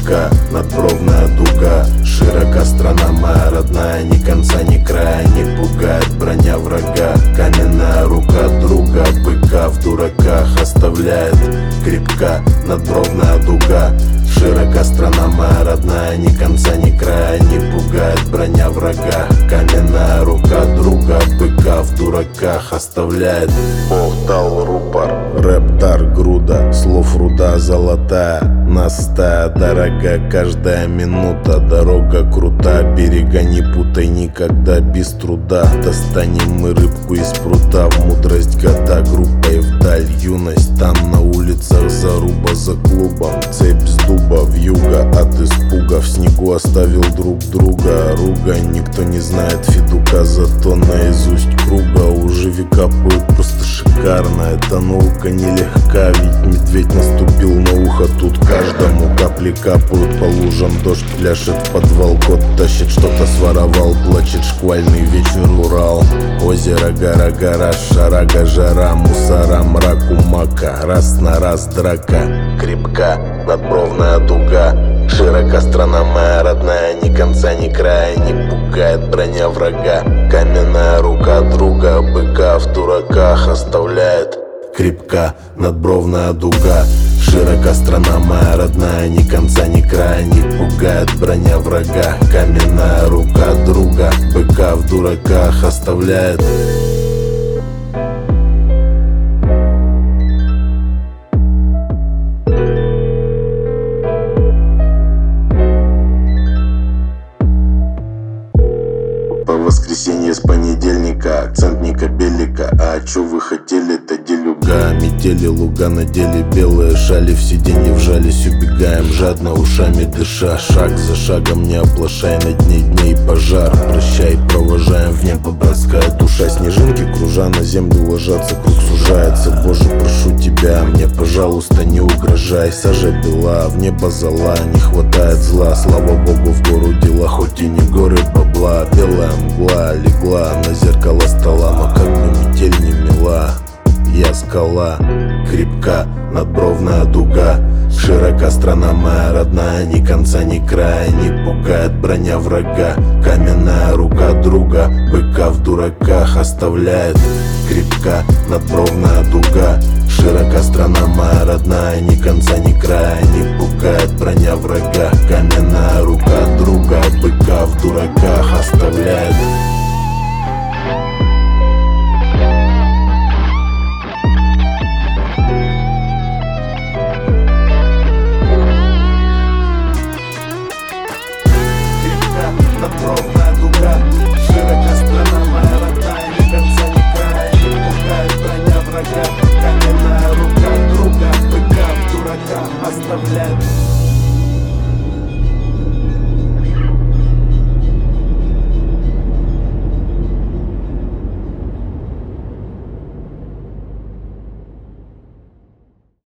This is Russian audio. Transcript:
Крепка надбровная дуга, широка страна моя родная, ни конца ни края не пугает броня врага. Каменная рука друга, быка в дураках оставляет. Крепка надбровная дуга, широка страна моя родная, ни конца ни края не пугает броня врага. Каменная рука друга, быка в дураках оставляет. Бог дал рупор, рэп дар груда, слов руда золотая, нас стая дорога, каждая минута, дорога крута, берега не путай никогда без труда. Достанем мы рыбку из прута, в мудрость года группой вдаль, юность там на улицах, заруба за клубом, цепь с дуба вьюга от испуга, в снегу оставил друг друга ругань. Никто не знает Федука, зато наизусть круга уже века поют просто шикарно. Эта наука нелегка, ведь медведь наступил на ухо, тут каждому капли капают по лужам, дождь пляшет, в подвал кот тащит, что-то своровал, плачет шквальный вечер Урал. Озеро, гора, гора, шарага, жара, мусора, мрак, умака, раз на раз драка. Крепка надбровная дуга, широка страна моя родная, ни конца ни края не пугает броня врага. Каменная рука друга, быка в дураках оставляет. Крепка надбровная дуга, широка страна моя родная, ни конца ни края не пугает броня врага. Каменная рука друга, быка в дураках оставляет. Воскресенье с понедельника, акцент не кабелика. А чё вы хотели, это делюга. Метели луга надели белые шали, в сиденье вжались, убегаем жадно, ушами дыша. Шаг за шагом не оплошай, на дне дней пожар. Прощай, провожаем в небо братская душа. Снежинки кружа на землю ложатся, круг сужается. Боже, прошу тебя, мне пожалуйста не угрожай. Сажа бела, в небо зола, не хватает зла. Слава богу, в гору дела, хоть и не горы бабла. Белая мгла легла на зеркало стола, но как бы метель не мила. Я скала, крепка надбровная дуга, широка страна моя родная, ни конца ни края не пугает броня врага. Каменная рука друга, быка в дураках оставляет. Крепка надбровная дуга, широка страна моя родная, ни конца ни края не пугает броня врага. Каменная рука друга,